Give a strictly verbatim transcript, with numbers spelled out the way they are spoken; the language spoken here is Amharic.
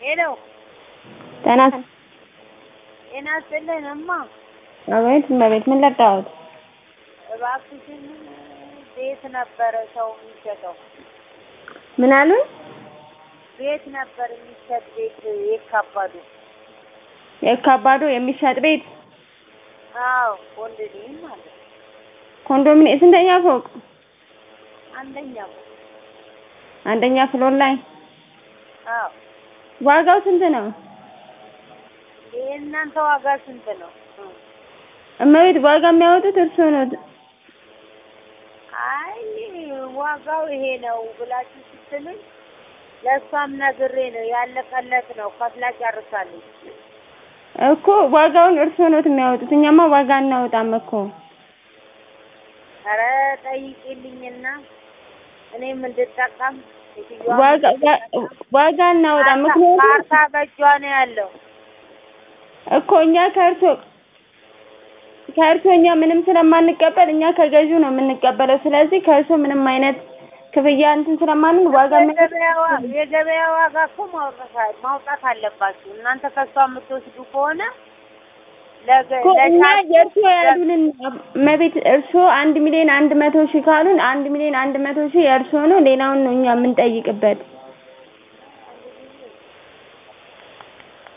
ሄሎ ጤና ጤና ይስጥልኝ እማ። አቤት እመቤት፣ ምን ልርዳዎት? እባክሽን ቤት ነበረ ሰው የሚሸጠው። ምን አሉኝ? ቤት ነበር የሚሸጥ ቤት የካባዱ። የካባዱ የሚሸጥ ቤት? አዎ ኮንዶሚኒየም ማለት ነው። ኮንዶሚኒየም ስንተኛ ፎቅ? አንደኛው አንደኛ ፍሎር ላይ። አዎ። ዋጋው ስንት ነው? የእናንተ ዋጋ ስንት ነው? እመቤት ዋጋ የሚያወጡት እርስዎ ነዎት። አይ ዋጋው ይሄ ነው ብላችሁ ስትሉኝ ለእሷም ነግሬ ነው ያለቀለት ነው ከፍላ ጨርሳለች እኮ ዋጋውን እርስዎ ነዎት የሚያወጡት፣ እኛማ ዋጋ አናወጣም እኮ። ኧረ ጠይቂልኝና እኔም እንድጠቀም ዋጋ ዋጋ አናወጣም። ምክንያቱም ካርታ በእጇ ነው ያለው እኮ እኛ ከእርሶ ከእርሶ እኛ ምንም ስለማንቀበል እኛ ከገዢው ነው የምንቀበለው። ስለዚህ ከእርሶ ምንም አይነት ክፍያ እንትን ስለማንን ዋጋ የገበያ ዋጋ እኮ ማውጣት ማውጣት አለባችሁ እናንተ ከሷ የምትወስዱ ከሆነ ለእኛ የእርሶ ያሉንን እመቤት፣ እርሶ አንድ ሚሊዮን አንድ መቶ ሺህ ካሉን አንድ ሚሊዮን አንድ መቶ ሺህ የእርሶ ነው። ሌላውን ነው እኛ የምንጠይቅበት።